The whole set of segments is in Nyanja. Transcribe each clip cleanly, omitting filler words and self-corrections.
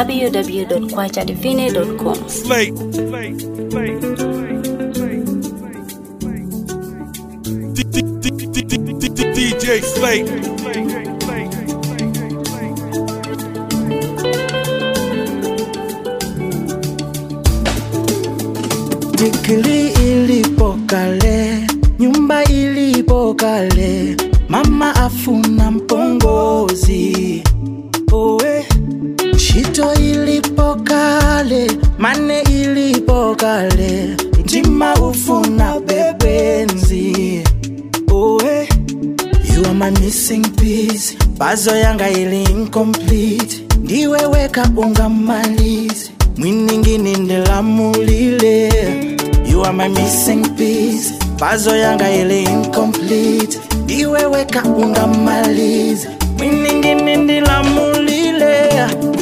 www.kwachadivine.com. DJ Slate. Dikili ilipo kale, nyumba ilipo kale, mama afuna mpongozi. Owe, shito ilipo kale, mane ilipo kale, njima ufuna bebenzi. Owe, you are my missing piece, bazo yanga ili incomplete. Ndiwe weka unga malizi, mwiningini ndela mulile. You are my missing piece, bazo yanga ili incomplete. Ndiwe weka unga malizi, mwiningini ndela mulile.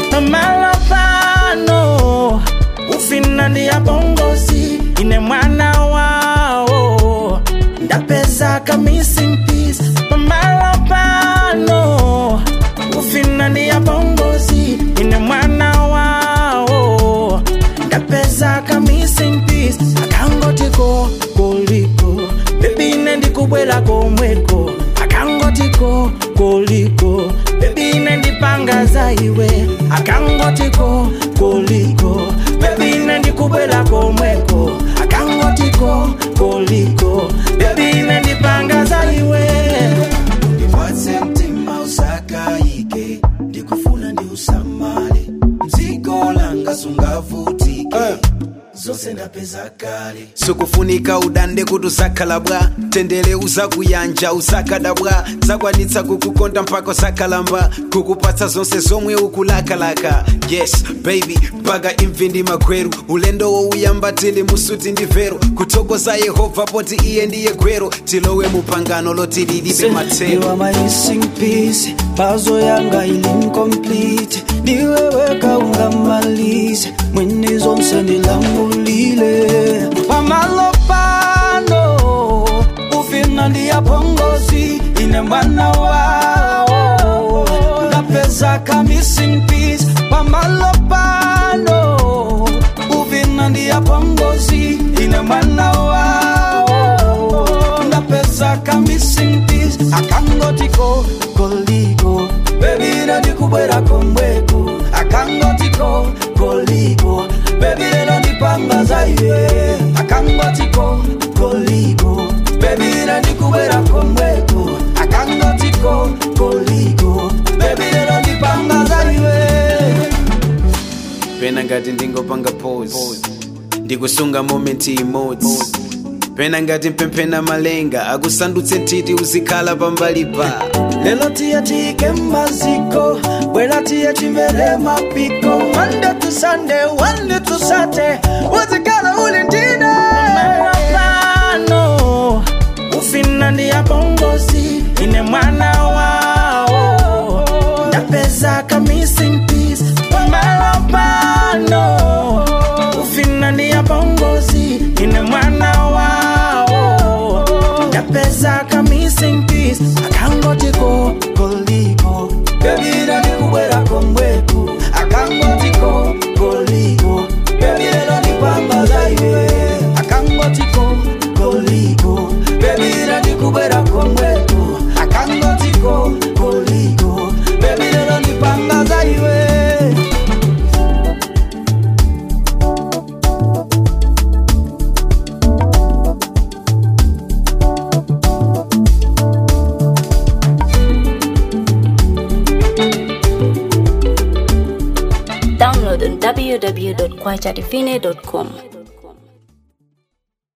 Malapano, ufina ndiya bongozi, ine mwana wao. Ndapesa ka missing piece, malapano, ufina ndiya bongozi, ine mwana wao. Ndapesa ka missing piece, akangotiko koliko, baby nendi kubwela komweko. Akangotiko koliko, baby nendi panga zaiwe. Akangotiko koliko, baby nendi kubwela komweko. Akangotiko koliko, baby nendi panga zaiwe. Ndipatse mtima usakaike, ndikufuna ndi usamale. Mzigo langa sungavutike, zose ndapeza kale. Sukufunika udande kutusakalabwa, tendele uzakuyanja usakadabwa. Zakwanitsa kukukonda mpaka sakalamba, kukupatsa zonse zomwe ukulakalaka. Yes baby, baga imvindi magweru, ulendo wo uyambatile musuti ndivero. Kutokoza Yehova poti iye ndiye gwero, tilowe mupangano loti lilibe matero. You are my missing piece, bazo yanga ili incomplete. Ndiwe weka unga malizi, mwini zonse ndilamulile. Pamalopano, ufina ndiya pongozi, ine mwana wao. Ndapesa ka missing piece, pamalopano, ufina ndiya pongozi, ine mwana wao. Ndapesa ka missing piece, akangotiko koliko, baby nandi kubwera komweko. Akangotiko koliko, baby nandi panga zaiwe. Akangotiko koliko, baby nandi kubwera komweko. Akangotiko koliko, baby nandi panga zaiwe. Pena ngati ndingopanga pose, ndikusunga momenti emotes. Pena ngati mpempena malenga, akusandutse ntiti uzikhala pambalipa. Lelo tiya tike maziko, wela tiya chimere mapiko. Monday to Sunday, Monday to Saturday, uzikhala ulindine. Malapano, ufina ndiya bongozi, ine mwana wao. Ndapesa ka missing piece, malapano, ufina ndiya bongozi, ine mwana wao. Ndapesa ka missing piece, akangotiko koliko, baby nandi kubwera komweko. Akangotiko koliko, baby nandi panga zaiwe. Akangotiko koliko, baby nandi kubwera komweko. Akangotiko koliko, baby nandi panga zaiwe. Download on www.kwachadivine.com.